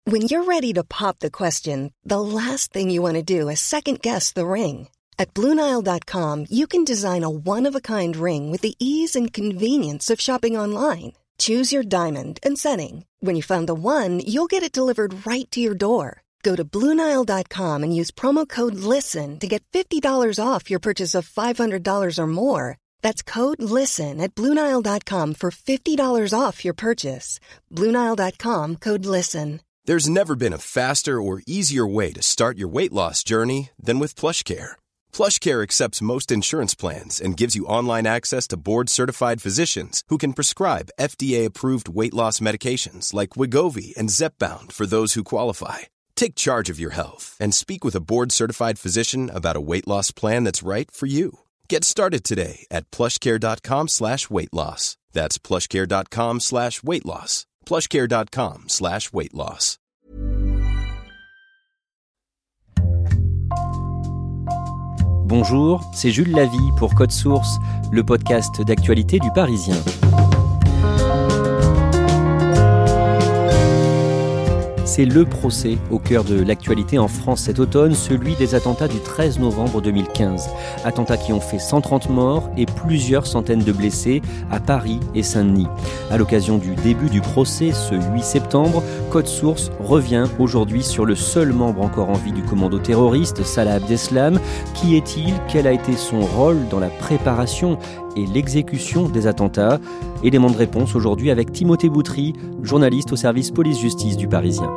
When you're ready to pop the question, the last thing you want to do is second-guess the ring. At BlueNile.com, you can design a one-of-a-kind ring with the ease and convenience of shopping online. Choose your diamond and setting. When you find the one, you'll get it delivered right to your door. Go to BlueNile.com and use promo code LISTEN to get $50 off your purchase of $500 or more. That's code LISTEN at BlueNile.com for $50 off your purchase. BlueNile.com, code LISTEN. There's never been a faster or easier way to start your weight loss journey than with PlushCare. PlushCare accepts most insurance plans and gives you online access to board-certified physicians who can prescribe FDA-approved weight loss medications like Wegovy and Zepbound for those who qualify. Take charge of your health and speak with a board-certified physician about a weight loss plan that's right for you. Get started today at plushcare.com/weightloss. That's plushcare.com/weightloss. plushcare.com/weightloss. Bonjour, c'est Jules Lavie pour Code Source, le podcast d'actualité du Parisien. C'est le procès au cœur de l'actualité en France cet automne, celui des attentats du 13 novembre 2015. Attentats qui ont fait 130 morts et plusieurs centaines de blessés à Paris et Saint-Denis. À l'occasion du début du procès, ce 8 septembre, Code Source revient aujourd'hui sur le seul membre encore en vie du commando terroriste, Salah Abdeslam. Qui est-il ? Quel a été son rôle dans la préparation et l'exécution des attentats ? Élément de réponse aujourd'hui avec Timothée Boutry, journaliste au service police-justice du Parisien.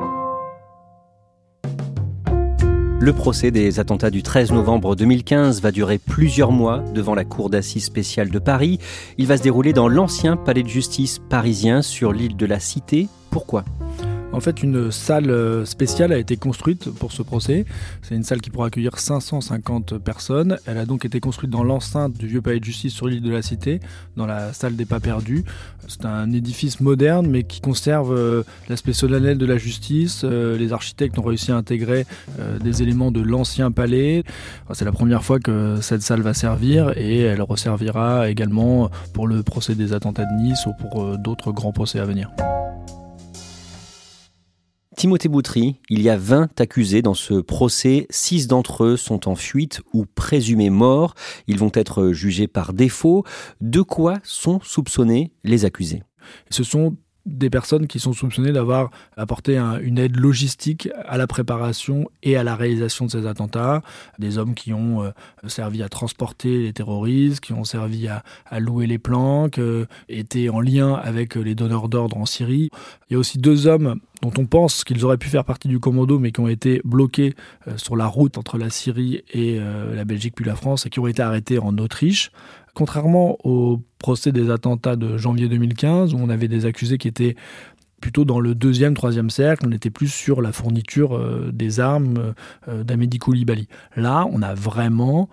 Le procès des attentats du 13 novembre 2015 va durer plusieurs mois devant la cour d'assises spéciale de Paris. Il va se dérouler dans l'ancien palais de justice parisien sur l'île de la Cité. Pourquoi ? En fait, une salle spéciale a été construite pour ce procès. C'est une salle qui pourra accueillir 550 personnes. Elle a donc été construite dans l'enceinte du vieux palais de justice sur l'île de la Cité, dans la salle des pas perdus. C'est un édifice moderne, mais qui conserve l'aspect solennel de la justice. Les architectes ont réussi à intégrer des éléments de l'ancien palais. C'est la première fois que cette salle va servir et elle resservira également pour le procès des attentats de Nice ou pour d'autres grands procès à venir. Timothée Boutry, il y a 20 accusés dans ce procès. 6 d'entre eux sont en fuite ou présumés morts. Ils vont être jugés par défaut. De quoi sont soupçonnés les accusés ? Ce sont des personnes qui sont soupçonnées d'avoir apporté une aide logistique à la préparation et à la réalisation de ces attentats. Des hommes qui ont servi à transporter les terroristes, qui ont servi à louer les plans, qui étaient en lien avec les donneurs d'ordre en Syrie. Il y a aussi 2 hommes dont on pense qu'ils auraient pu faire partie du commando, mais qui ont été bloqués sur la route entre la Syrie et la Belgique puis la France, et qui ont été arrêtés en Autriche. Contrairement au procès des attentats de janvier 2015, où on avait des accusés qui étaient plutôt dans le 2e, 3e cercle, on était plus sur la fourniture des armes d'Amédi Koulibaly. Là, on a vraiment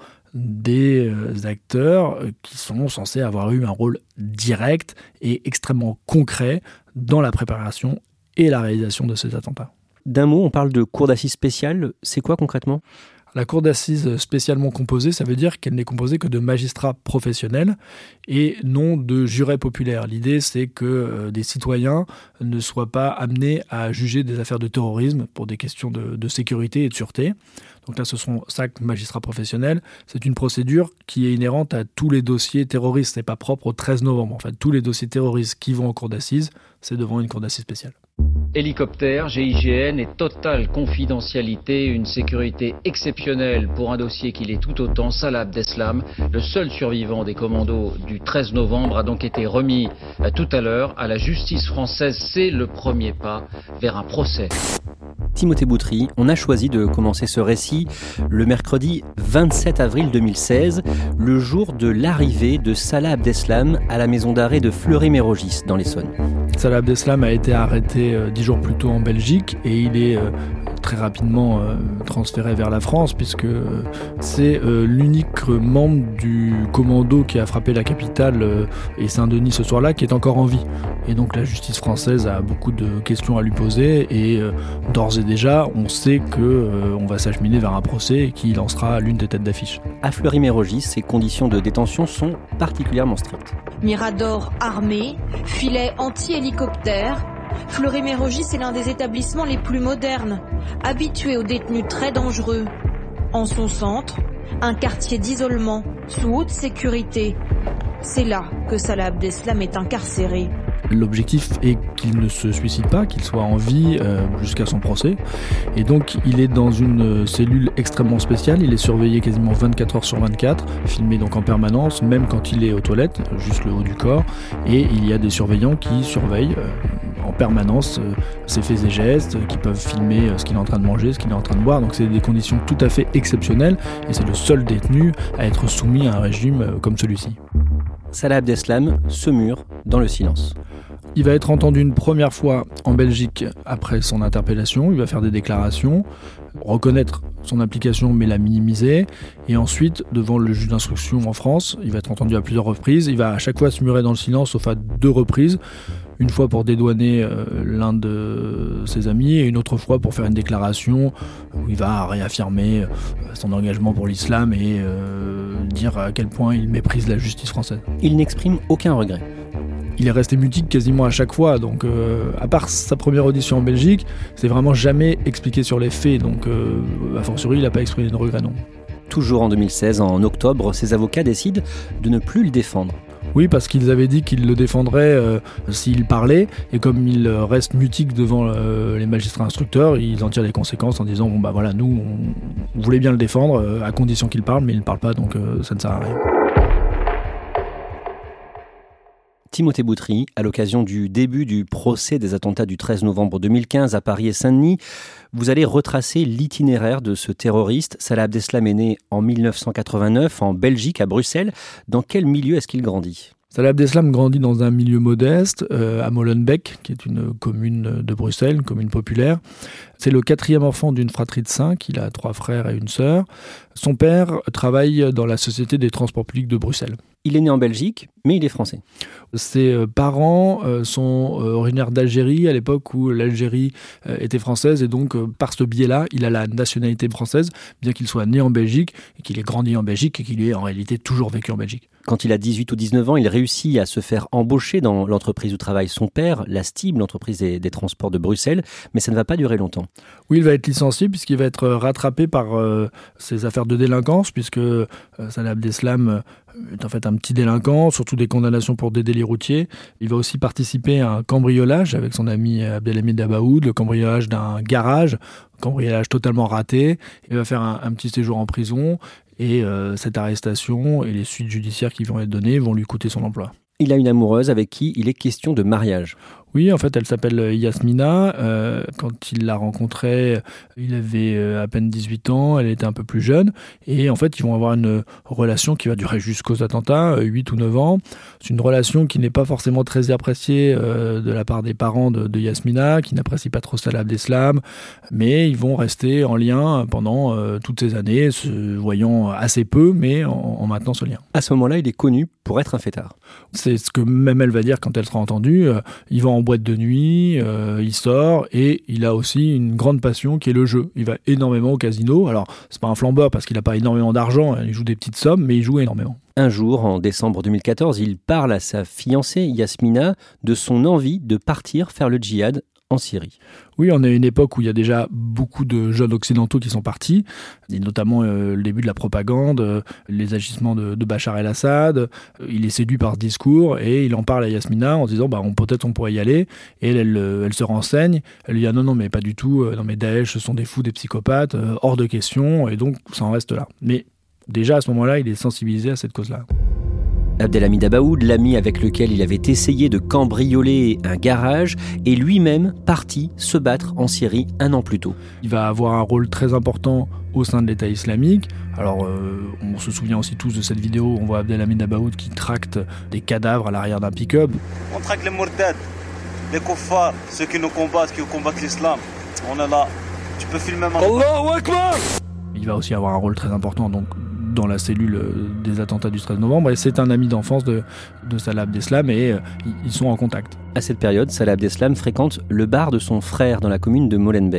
des acteurs qui sont censés avoir eu un rôle direct et extrêmement concret dans la préparation et la réalisation de ces attentats. D'un mot, on parle de cour d'assises spéciale. C'est quoi concrètement ? La cour d'assises spécialement composée, ça veut dire qu'elle n'est composée que de magistrats professionnels et non de jurés populaires. L'idée, c'est que des citoyens ne soient pas amenés à juger des affaires de terrorisme pour des questions de sécurité et de sûreté. Donc là, ce sont 5 magistrats professionnels. C'est une procédure qui est inhérente à tous les dossiers terroristes. Ce n'est pas propre au 13 novembre. En fait, tous les dossiers terroristes qui vont en cour d'assises, c'est devant une cour d'assises spéciale. Hélicoptère, GIGN et totale confidentialité, une sécurité exceptionnelle pour un dossier qui l'est tout autant. Salah Abdeslam, le seul survivant des commandos du 13 novembre, a donc été remis tout à l'heure à la justice française. C'est le premier pas vers un procès. Timothée Boutry, on a choisi de commencer ce récit le mercredi 27 avril 2016, le jour de l'arrivée de Salah Abdeslam à la maison d'arrêt de Fleury-Mérogis dans l'Essonne. Salah Abdeslam a été arrêté 10 jours plus tôt en Belgique et il est très rapidement transféré vers la France puisque c'est l'unique membre du commando qui a frappé la capitale et Saint-Denis ce soir-là qui est encore en vie. Et donc la justice française a beaucoup de questions à lui poser et d'ores et déjà on sait qu'on va s'acheminer vers un procès qui lancera l'une des têtes d'affiche. À Fleury-Mérogis, ces conditions de détention sont particulièrement strictes. Mirador armé, filet anti-hélicoptère, Fleury-Mérogis est l'un des établissements les plus modernes, habitué aux détenus très dangereux. En son centre, un quartier d'isolement, sous haute sécurité. C'est là que Salah Abdeslam est incarcéré. L'objectif est qu'il ne se suicide pas, qu'il soit en vie jusqu'à son procès. Et donc il est dans une cellule extrêmement spéciale, il est surveillé quasiment 24 heures sur 24, filmé donc en permanence, même quand il est aux toilettes, juste le haut du corps. Et il y a des surveillants qui surveillent en permanence ses faits et gestes, qui peuvent filmer ce qu'il est en train de manger, ce qu'il est en train de boire. Donc c'est des conditions tout à fait exceptionnelles et c'est le seul détenu à être soumis à un régime comme celui-ci. Salah Abdeslam se mure dans le silence. Il va être entendu une première fois en Belgique après son interpellation, il va faire des déclarations, reconnaître son implication mais la minimiser, et ensuite devant le juge d'instruction en France, il va être entendu à plusieurs reprises, il va à chaque fois se murer dans le silence sauf à 2 reprises, une fois pour dédouaner l'un de ses amis et une autre fois pour faire une déclaration où il va réaffirmer son engagement pour l'islam et dire à quel point il méprise la justice française. Il n'exprime aucun regret. Il est resté mutique quasiment à chaque fois, donc à part sa première audition en Belgique, c'est vraiment jamais expliqué sur les faits, donc a fortiori il n'a pas exprimé de regret non. Toujours en 2016, en octobre, ses avocats décident de ne plus le défendre. Oui, parce qu'ils avaient dit qu'ils le défendraient s'il parlait, et comme il reste mutique devant les magistrats instructeurs, ils en tirent les conséquences en disant bon bah voilà, nous on voulait bien le défendre à condition qu'il parle, mais il ne parle pas, donc ça ne sert à rien. Timothée Boutry, à l'occasion du début du procès des attentats du 13 novembre 2015 à Paris et Saint-Denis, vous allez retracer l'itinéraire de ce terroriste. Salah Abdeslam est né en 1989 en Belgique, à Bruxelles. Dans quel milieu est-ce qu'il grandit ? Salah Abdeslam grandit dans un milieu modeste, à Molenbeek, qui est une commune de Bruxelles, une commune populaire. C'est le 4e enfant d'une fratrie de 5, il a 3 frères et une sœur. Son père travaille dans la Société des transports publics de Bruxelles. Il est né en Belgique, mais il est français. Ses parents sont originaires d'Algérie, à l'époque où l'Algérie était française, et donc par ce biais-là, il a la nationalité française, bien qu'il soit né en Belgique, et qu'il ait grandi en Belgique, et qu'il ait en réalité toujours vécu en Belgique. Quand il a 18 ou 19 ans, il réussit à se faire embaucher dans l'entreprise où travaille son père, la STIB, l'entreprise des transports de Bruxelles, mais ça ne va pas durer longtemps. Oui, il va être licencié puisqu'il va être rattrapé par ses affaires de délinquance, puisque Salah Abdeslam est en fait un petit délinquant, surtout des condamnations pour des délits routiers. Il va aussi participer à un cambriolage avec son ami Abdelhamid Dabaoud, le cambriolage d'un garage, cambriolage totalement raté. Il va faire un petit séjour en prison et cette arrestation et les suites judiciaires qui vont être données vont lui coûter son emploi. Il a une amoureuse avec qui il est question de mariage. Oui, en fait, elle s'appelle Yasmina. Quand il l'a rencontrée, il avait à peine 18 ans, elle était un peu plus jeune. Et en fait, ils vont avoir une relation qui va durer jusqu'aux attentats, 8 ou 9 ans. C'est une relation qui n'est pas forcément très appréciée de la part des parents de Yasmina, qui n'apprécient pas trop Salah Abdeslam. Mais ils vont rester en lien pendant toutes ces années, se voyant assez peu, mais en maintenant ce lien. À ce moment-là, il est connu pour être un fêtard. C'est ce que même elle va dire quand elle sera entendue. Il va en boîte de nuit, il sort, et il a aussi une grande passion qui est le jeu. Il va énormément au casino. Alors, c'est pas un flambeur parce qu'il n'a pas énormément d'argent, il joue des petites sommes, mais il joue énormément. Un jour, en décembre 2014, il parle à sa fiancée Yasmina de son envie de partir faire le djihad en Syrie. Oui, on est à une époque où il y a déjà beaucoup de jeunes occidentaux qui sont partis, et notamment le début de la propagande, les agissements de Bachar el-Assad. Il est séduit par ce discours et il en parle à Yasmina en disant peut-être on pourrait y aller. Et elle se renseigne, elle lui dit non mais pas du tout, non mais Daesh ce sont des fous, des psychopathes, hors de question, et donc ça en reste là. Mais déjà à ce moment-là, il est sensibilisé à cette cause-là. Abdelhamid Dabaoud, l'ami avec lequel il avait essayé de cambrioler un garage, est lui-même parti se battre en Syrie 1 an plus tôt. Il va avoir un rôle très important au sein de l'État islamique. Alors, on se souvient aussi tous de cette vidéo où on voit Abdelhamid Dabaoud qui tracte des cadavres à l'arrière d'un pick-up. On traque les mourtad, les kuffars, ceux qui nous combattent, qui combattent l'islam. On est là. Tu peux filmer maintenant. Allahu Akbar! Il va aussi avoir un rôle très important dans la cellule des attentats du 13 novembre, et c'est un ami d'enfance de Salah Abdeslam, et ils sont en contact. À cette période, Salah Abdeslam fréquente le bar de son frère dans la commune de Molenbeek.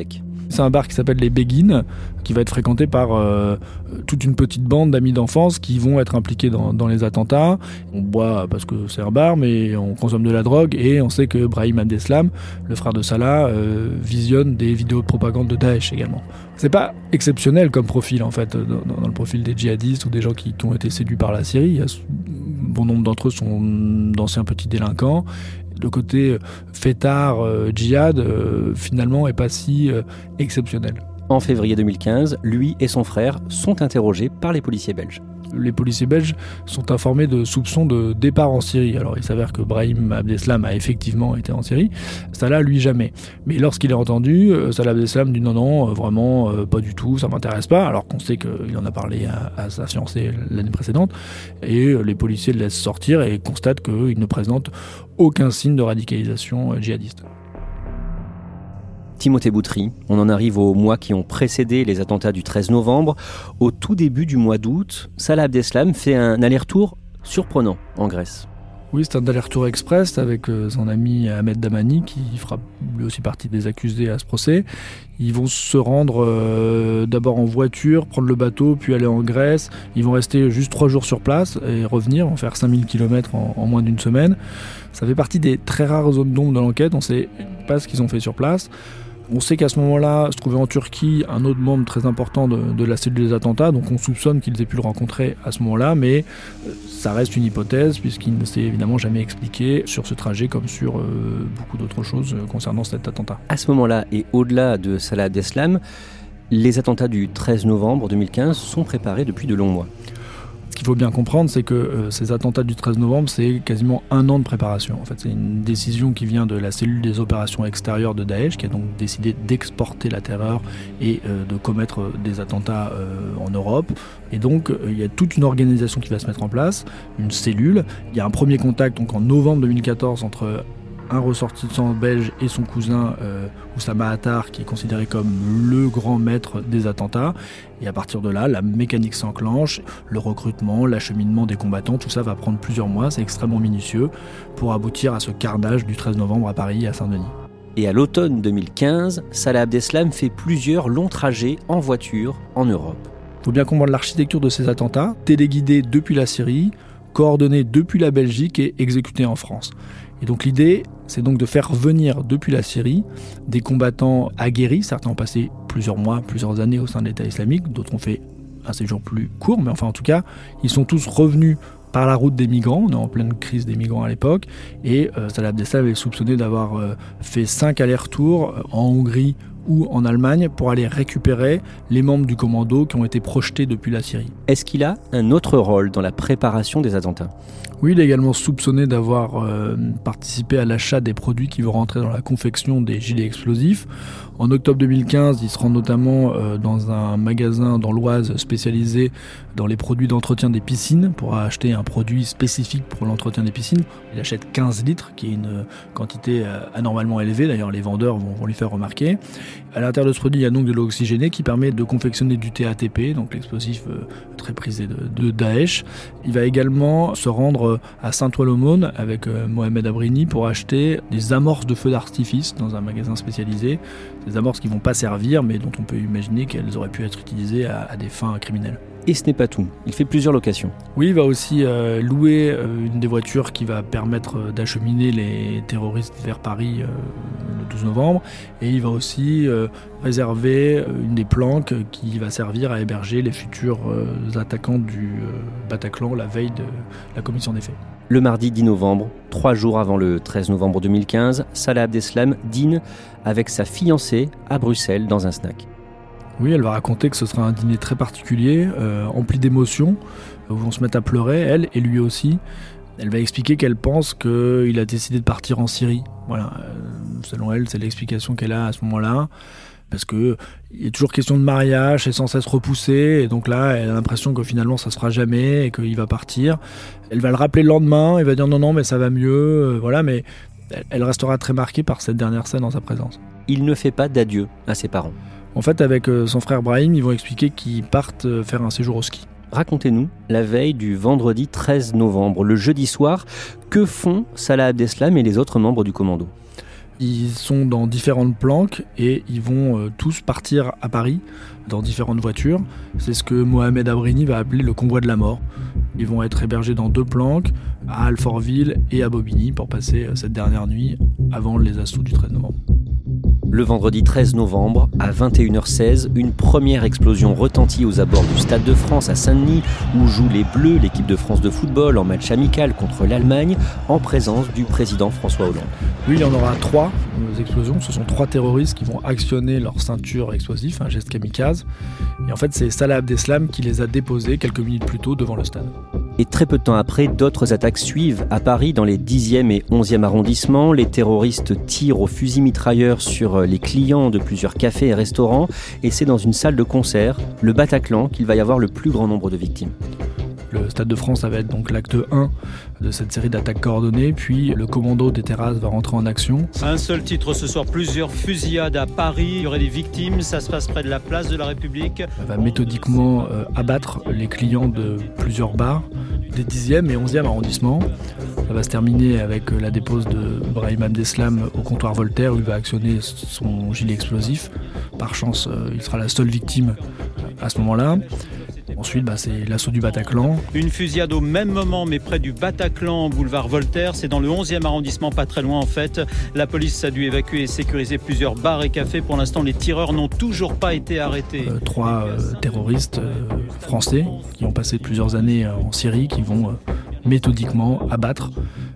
C'est un bar qui s'appelle les Béguines, qui va être fréquenté par toute une petite bande d'amis d'enfance qui vont être impliqués dans les attentats. On boit parce que c'est un bar, mais on consomme de la drogue et on sait que Brahim Abdeslam, le frère de Salah, visionne des vidéos de propagande de Daesh également. C'est pas exceptionnel comme profil en fait, dans le profil des djihadistes ou des gens qui ont été séduits par la Syrie. Bon nombre d'entre eux sont d'anciens petits délinquants. Le côté fêtard, djihad, finalement, est pas si exceptionnel. En février 2015, lui et son frère sont interrogés par les policiers belges. Les policiers belges sont informés de soupçons de départ en Syrie. Alors il s'avère que Brahim Abdeslam a effectivement été en Syrie, Salah lui jamais. Mais lorsqu'il est entendu, Salah Abdeslam dit non, vraiment pas du tout, ça m'intéresse pas, alors qu'on sait qu'il en a parlé à sa fiancée l'année précédente. Et les policiers le laissent sortir et constatent qu'il ne présente aucun signe de radicalisation djihadiste. Timothée Boutry, on en arrive aux mois qui ont précédé les attentats du 13 novembre. Au tout début du mois d'août, Salah Abdeslam fait un aller-retour surprenant en Grèce. Oui, c'est un aller-retour express avec son ami Ahmed Damani qui fera lui aussi partie des accusés à ce procès. Ils vont se rendre d'abord en voiture, prendre le bateau, puis aller en Grèce. Ils vont rester juste 3 jours sur place et revenir, vont faire 5000 km en moins d'une semaine. Ça fait partie des très rares zones d'ombre de l'enquête, on ne sait pas ce qu'ils ont fait sur place. On sait qu'à ce moment-là, se trouvait en Turquie un autre membre très important de la cellule des attentats, donc on soupçonne qu'ils aient pu le rencontrer à ce moment-là, mais ça reste une hypothèse puisqu'il ne s'est évidemment jamais expliqué sur ce trajet comme sur beaucoup d'autres choses concernant cet attentat. À ce moment-là, et au-delà de Salah Abdeslam, les attentats du 13 novembre 2015 sont préparés depuis de longs mois. Ce qu'il faut bien comprendre, c'est que ces attentats du 13 novembre, c'est quasiment 1 an de préparation. En fait, c'est une décision qui vient de la cellule des opérations extérieures de Daesh, qui a donc décidé d'exporter la terreur et de commettre des attentats en Europe. Et donc, il y a toute une organisation qui va se mettre en place, une cellule. Il y a un premier contact donc en novembre 2014 entre un ressortissant belge et son cousin Oussama Attar, qui est considéré comme le grand maître des attentats. Et à partir de là, la mécanique s'enclenche, le recrutement, l'acheminement des combattants, tout ça va prendre plusieurs mois, c'est extrêmement minutieux, pour aboutir à ce carnage du 13 novembre à Paris et à Saint-Denis. Et à l'automne 2015, Salah Abdeslam fait plusieurs longs trajets en voiture en Europe. Il faut bien comprendre l'architecture de ces attentats, téléguidés depuis la Syrie, coordonnés depuis la Belgique et exécutés en France. Et donc l'idée, c'est donc de faire venir depuis la Syrie des combattants aguerris. Certains ont passé plusieurs mois, plusieurs années au sein de l'État islamique, d'autres ont fait un séjour plus court, mais enfin en tout cas, ils sont tous revenus par la route des migrants. On est en pleine crise des migrants à l'époque, et Salah Abdeslam est soupçonné d'avoir fait 5 allers-retours en Hongrie ou en Allemagne pour aller récupérer les membres du commando qui ont été projetés depuis la Syrie. Est-ce qu'il a un autre rôle dans la préparation des attentats ? Oui, il est également soupçonné d'avoir participé à l'achat des produits qui vont rentrer dans la confection des gilets explosifs. En octobre 2015, il se rend notamment dans un magasin dans l'Oise spécialisé dans les produits d'entretien des piscines pour acheter un produit spécifique pour l'entretien des piscines. Il achète 15 litres, qui est une quantité anormalement élevée. D'ailleurs, les vendeurs vont lui faire remarquer. À l'intérieur de ce produit, il y a donc de l'eau oxygénée qui permet de confectionner du TATP, donc l'explosif très prisé de Daesh. Il va également se rendre à Saint-Ouen-l'Aumône avec Mohamed Abrini pour acheter des amorces de feux d'artifice dans un magasin spécialisé. Des amorces qui ne vont pas servir, mais dont on peut imaginer qu'elles auraient pu être utilisées à des fins criminelles. Et ce n'est pas tout, il fait plusieurs locations. Oui, il va aussi louer une des voitures qui va permettre d'acheminer les terroristes vers Paris le 12 novembre. Et il va aussi réserver une des planques qui va servir à héberger les futurs attaquants du Bataclan la veille de la commission des faits. Le mardi 10 novembre, 3 jours avant le 13 novembre 2015, Salah Abdeslam dîne avec sa fiancée à Bruxelles dans un snack. Oui, elle va raconter que ce sera un dîner très particulier, empli d'émotions, où on se met à pleurer, elle et lui aussi. Elle va expliquer qu'elle pense qu'il a décidé de partir en Syrie. Voilà, selon elle, c'est l'explication qu'elle a à ce moment-là. Parce qu'il y a toujours question de mariage, c'est sans cesse repoussé, et donc là, elle a l'impression que finalement ça se fera jamais, et qu'il va partir. Elle va le rappeler le lendemain, elle va dire non, mais ça va mieux, voilà, mais elle restera très marquée par cette dernière scène en sa présence. Il ne fait pas d'adieu à ses parents. En fait, avec son frère Brahim, ils vont expliquer qu'ils partent faire un séjour au ski. Racontez-nous, la veille du vendredi 13 novembre, le jeudi soir, que font Salah Abdeslam et les autres membres du commando ? Ils sont dans différentes planques et ils vont tous partir à Paris dans différentes voitures. C'est ce que Mohamed Abrini va appeler le convoi de la mort. Ils vont être hébergés dans 2 planques, à Alfortville et à Bobigny, pour passer cette dernière nuit avant les assauts du 13 novembre. Le vendredi 13 novembre, à 21h16, une première explosion retentit aux abords du Stade de France à Saint-Denis, où jouent les Bleus, l'équipe de France de football, en match amical contre l'Allemagne, en présence du président François Hollande. Oui, il y en aura 3 explosions. Ce sont 3 terroristes qui vont actionner leur ceinture explosive, un geste kamikaze. Et en fait, c'est Salah Abdeslam qui les a déposés quelques minutes plus tôt devant le stade. Et très peu de temps après, d'autres attaques suivent. À Paris, dans les 10e et 11e arrondissements, les terroristes tirent au fusil mitrailleur sur les clients de plusieurs cafés et restaurants. Et c'est dans une salle de concert, le Bataclan, qu'il va y avoir le plus grand nombre de victimes. Le Stade de France, ça va être donc l'acte 1 de cette série d'attaques coordonnées, puis le commando des terrasses va rentrer en action. Un seul titre ce soir, plusieurs fusillades à Paris, il y aurait des victimes, ça se passe près de la place de la République. On va méthodiquement abattre les clients de plusieurs bars, des 10e et 11e arrondissements. Ça va se terminer avec la dépose de Brahim Abdeslam au comptoir Voltaire, où il va actionner son gilet explosif. Par chance, il sera la seule victime à ce moment-là. Ensuite, c'est l'assaut du Bataclan. Une fusillade au même moment, mais près du Bataclan, boulevard Voltaire. C'est dans le 11e arrondissement, pas très loin en fait. La police a dû évacuer et sécuriser plusieurs bars et cafés. Pour l'instant, les tireurs n'ont toujours pas été arrêtés. 3 terroristes français qui ont passé plusieurs années en Syrie, qui vont méthodiquement abattre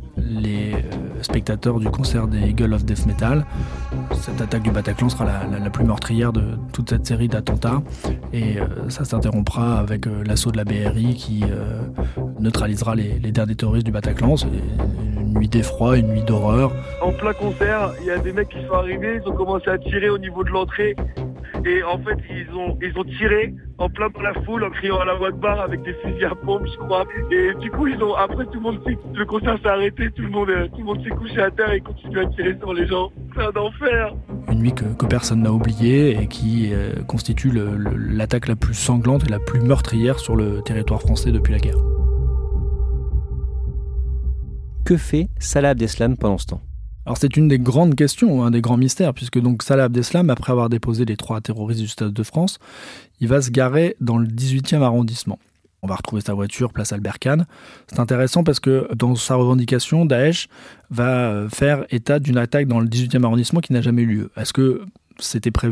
les spectateurs du concert des Eagles of Death Metal. Cette attaque du Bataclan sera la plus meurtrière de toute cette série d'attentats, et ça s'interrompra avec l'assaut de la BRI qui neutralisera les derniers terroristes du Bataclan. C'est une nuit d'effroi, une nuit d'horreur. En plein concert, il y a des mecs qui sont arrivés, ils ont commencé à tirer au niveau de l'entrée, et en fait ils ont tiré en plein dans la foule en criant à la voix de barre avec des fusils à pompe, je crois. Et du coup après tout le monde le concert s'est arrêté, tout le monde s'est couché à terre et continue à tirer sur les gens. C'est un enfer. Une nuit que personne n'a oubliée et qui constitue l'attaque la plus sanglante et la plus meurtrière sur le territoire français depuis la guerre. Que fait Salah Abdeslam pendant ce temps ? Alors c'est une des grandes questions, un des grands mystères, puisque donc Salah Abdeslam, après avoir déposé les 3 terroristes du Stade de France, il va se garer dans le 18e arrondissement. On va retrouver sa voiture, place Albert Kahn. C'est intéressant parce que dans sa revendication, Daesh va faire état d'une attaque dans le 18e arrondissement qui n'a jamais eu lieu. Est-ce que c'était prévu ?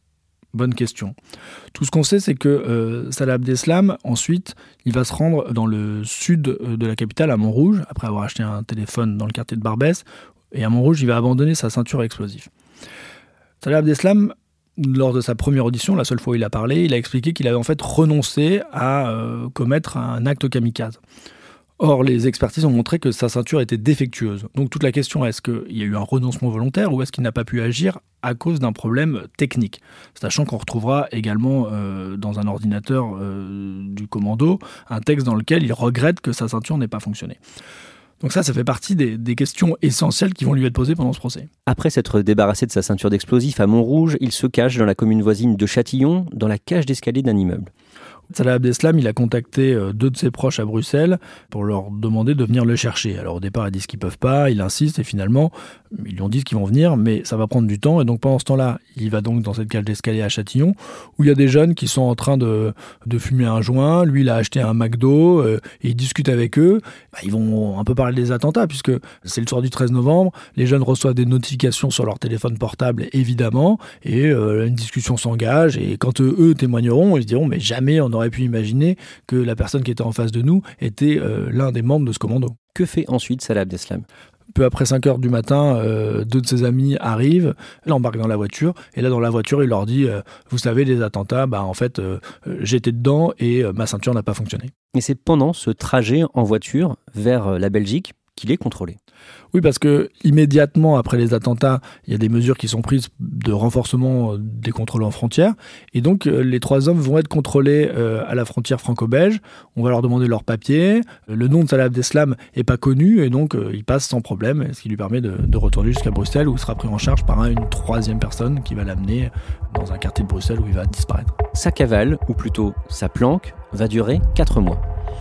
Bonne question. Tout ce qu'on sait, c'est que Salah Abdeslam, ensuite, il va se rendre dans le sud de la capitale, à Montrouge, après avoir acheté un téléphone dans le quartier de Barbès. Et à Montrouge, il va abandonner sa ceinture explosive. Salah Abdeslam, lors de sa première audition, la seule fois où il a parlé, il a expliqué qu'il avait en fait renoncé à commettre un acte kamikaze. Or, les expertises ont montré que sa ceinture était défectueuse. Donc toute la question est, est-ce qu'il y a eu un renoncement volontaire ou est-ce qu'il n'a pas pu agir à cause d'un problème technique ? Sachant qu'on retrouvera également dans un ordinateur du commando un texte dans lequel il regrette que sa ceinture n'ait pas fonctionné. Donc ça fait partie des questions essentielles qui vont lui être posées pendant ce procès. Après s'être débarrassé de sa ceinture d'explosifs à Montrouge, il se cache dans la commune voisine de Châtillon, dans la cage d'escalier d'un immeuble. Salah Abdeslam, il a contacté 2 de ses proches à Bruxelles pour leur demander de venir le chercher. Alors au départ, ils disent qu'ils ne peuvent pas, il insiste et finalement, ils lui ont dit qu'ils vont venir, mais ça va prendre du temps. Et donc pendant ce temps-là, il va donc dans cette cage d'escalier à Châtillon, où il y a des jeunes qui sont en train de fumer un joint. Lui, il a acheté un McDo et il discute avec eux. Ils vont un peu parler des attentats, puisque c'est le soir du 13 novembre. Les jeunes reçoivent des notifications sur leur téléphone portable, évidemment, et une discussion s'engage. Et quand eux témoigneront, ils se diront, mais jamais on aurait pu imaginer que la personne qui était en face de nous était l'un des membres de ce commando. Que fait ensuite Salah Abdeslam ? Peu après 5h du matin, 2 de ses amis arrivent, l'embarquent dans la voiture, et là dans la voiture il leur dit vous savez, les attentats, en fait j'étais dedans et ma ceinture n'a pas fonctionné. Et c'est pendant ce trajet en voiture vers la Belgique qu'il est contrôlé. Oui, parce que immédiatement après les attentats, il y a des mesures qui sont prises de renforcement des contrôles en frontière. Et donc, les 3 hommes vont être contrôlés à la frontière franco-belge. On va leur demander leurs papiers. Le nom de Salah Abdeslam n'est pas connu et donc il passe sans problème, ce qui lui permet de retourner jusqu'à Bruxelles où il sera pris en charge par une 3e personne qui va l'amener dans un quartier de Bruxelles où il va disparaître. Sa cavale, ou plutôt sa planque, va durer 4 mois.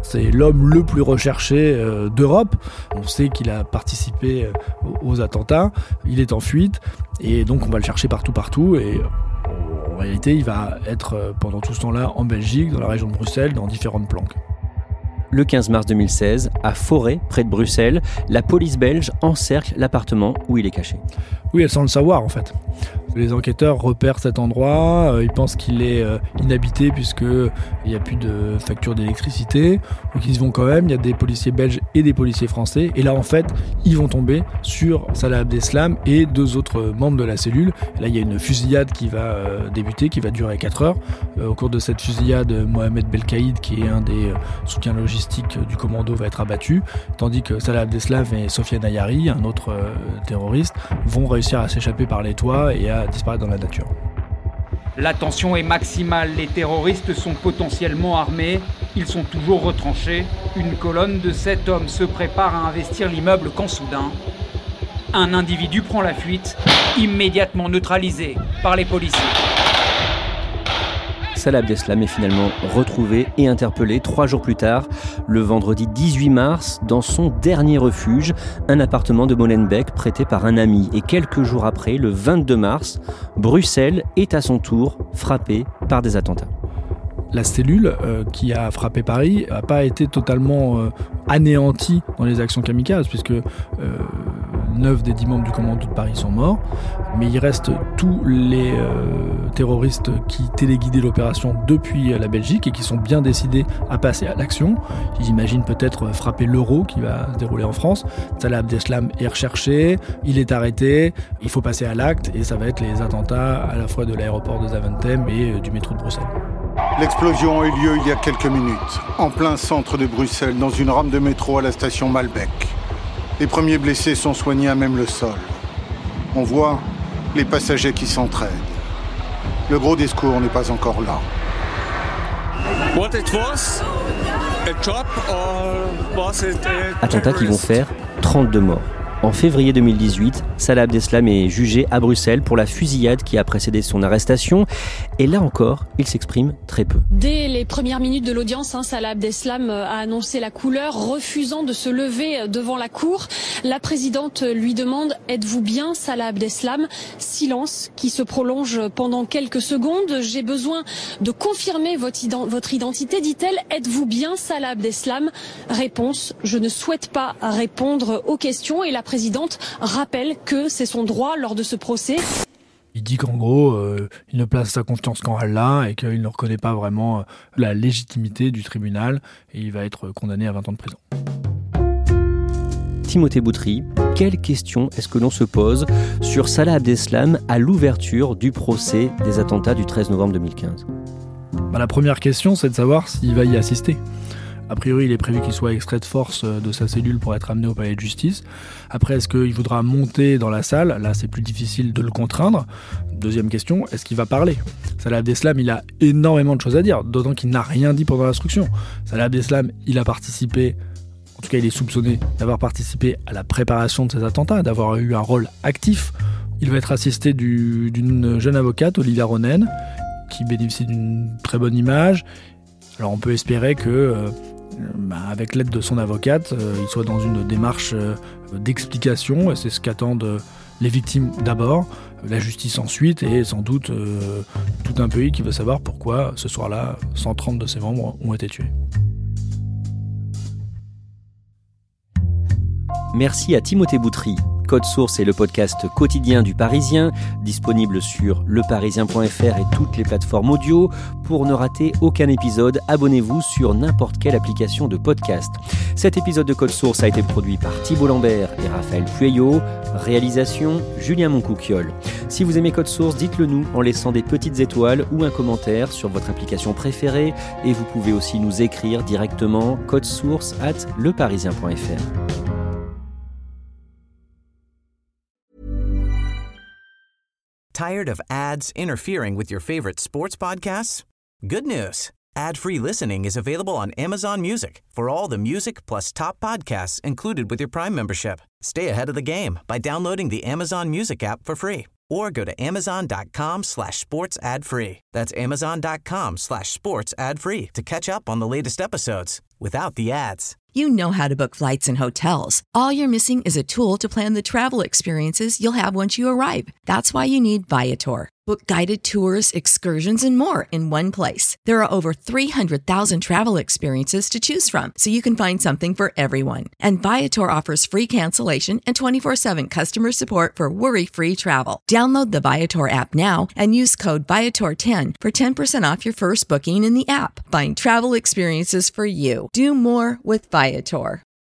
C'est l'homme le plus recherché d'Europe. On sait qu'il a participé aux attentats. Il est en fuite et donc on va le chercher partout. Et en réalité, il va être pendant tout ce temps-là en Belgique, dans la région de Bruxelles, dans différentes planques. Le 15 mars 2016, à Forêt, près de Bruxelles, la police belge encercle l'appartement où il est caché. Oui, elle sans le savoir en fait. Les enquêteurs repèrent cet endroit, ils pensent qu'il est inhabité puisqu'il n'y a plus de facture d'électricité. Donc ils y vont quand même, il y a des policiers belges et des policiers français. Et là en fait, ils vont tomber sur Salah Abdeslam et 2 autres membres de la cellule. Et là il y a une fusillade qui va débuter, qui va durer 4 heures. Au cours de cette fusillade, Mohamed Belkaïd, qui est un des soutiens logistiques du commando, va être abattu. Tandis que Salah Abdeslam et Sofiane Ayari, un autre terroriste, vont réussir à s'échapper par les toits et à disparaître dans la nature. La tension est maximale, les terroristes sont potentiellement armés, ils sont toujours retranchés. Une colonne de 7 hommes se prépare à investir l'immeuble quand soudain, un individu prend la fuite, immédiatement neutralisé par les policiers. Salah Abdeslam est finalement retrouvé et interpellé 3 jours plus tard, le vendredi 18 mars, dans son dernier refuge, un appartement de Molenbeek prêté par un ami. Et quelques jours après, le 22 mars, Bruxelles est à son tour frappée par des attentats. La cellule qui a frappé Paris n'a pas été totalement anéantie dans les actions kamikazes, puisque 9 des 10 membres du commando de Paris sont morts, mais il reste tous les terroristes qui téléguidaient l'opération depuis la Belgique et qui sont bien décidés à passer à l'action. Ils imaginent peut-être frapper l'Euro qui va se dérouler en France. Salah Abdeslam est recherché, il est arrêté, il faut passer à l'acte et ça va être les attentats à la fois de l'aéroport de Zaventem et du métro de Bruxelles. L'explosion a eu lieu il y a quelques minutes, en plein centre de Bruxelles, dans une rame de métro à la station Malbec. Les premiers blessés sont soignés à même le sol. On voit les passagers qui s'entraident. Le gros des secours n'est pas encore là. Attentats qui vont faire 32 morts. En février 2018, Salah Abdeslam est jugé à Bruxelles pour la fusillade qui a précédé son arrestation. Et là encore, il s'exprime très peu. Dès les premières minutes de l'audience, Salah Abdeslam a annoncé la couleur, refusant de se lever devant la cour. La présidente lui demande « Êtes-vous bien, Salah Abdeslam ?» Silence qui se prolonge pendant quelques secondes. « J'ai besoin de confirmer votre identité, dit-elle. Êtes-vous bien, Salah Abdeslam ?» Réponse « Je ne souhaite pas répondre aux questions » et la présidente rappelle que c'est son droit lors de ce procès. Il dit qu'en gros, il ne place sa confiance qu'en Allah et qu'il ne reconnaît pas vraiment la légitimité du tribunal et il va être condamné à 20 ans de prison. Timothée Boutry, quelles questions est-ce que l'on se pose sur Salah Abdeslam à l'ouverture du procès des attentats du 13 novembre 2015 ? La première question, c'est de savoir s'il va y assister. A priori, il est prévu qu'il soit extrait de force de sa cellule pour être amené au palais de justice. Après, est-ce qu'il voudra monter dans la salle ? Là, c'est plus difficile de le contraindre. Deuxième question, est-ce qu'il va parler ? Salah Abdeslam, il a énormément de choses à dire, d'autant qu'il n'a rien dit pendant l'instruction. Salah Abdeslam, il a participé, en tout cas il est soupçonné d'avoir participé à la préparation de ces attentats, d'avoir eu un rôle actif. Il va être assisté d'une jeune avocate, Olivia Ronen, qui bénéficie d'une très bonne image. Alors on peut espérer que avec l'aide de son avocate, il soit dans une démarche d'explication, et c'est ce qu'attendent les victimes d'abord, la justice ensuite, et sans doute tout un pays qui veut savoir pourquoi ce soir-là, 130 de ses membres ont été tués. Merci à Timothée Boutry. Code Source est le podcast quotidien du Parisien, disponible sur leparisien.fr et toutes les plateformes audio. Pour ne rater aucun épisode, abonnez-vous sur n'importe quelle application de podcast. Cet épisode de Code Source a été produit par Thibault Lambert et Raphaël Pueyo. Réalisation, Julien Moncouquiol. Si vous aimez Code Source, dites-le nous en laissant des petites étoiles ou un commentaire sur votre application préférée. Et vous pouvez aussi nous écrire directement codesource@leparisien.fr. Tired of ads interfering with your favorite sports podcasts? Good news. Ad-free listening is available on Amazon Music for all the music plus top podcasts included with your Prime membership. Stay ahead of the game by downloading the Amazon Music app for free or go to amazon.com/sports ad free. That's amazon.com/sports ad free to catch up on the latest episodes without the ads. You know how to book flights and hotels. All you're missing is a tool to plan the travel experiences you'll have once you arrive. That's why you need Viator. Book guided tours, excursions, and more in one place. There are over 300,000 travel experiences to choose from, so you can find something for everyone. And Viator offers free cancellation and 24/7 customer support for worry-free travel. Download the Viator app now and use code Viator10 for 10% off your first booking in the app. Find travel experiences for you. Do more with Viator.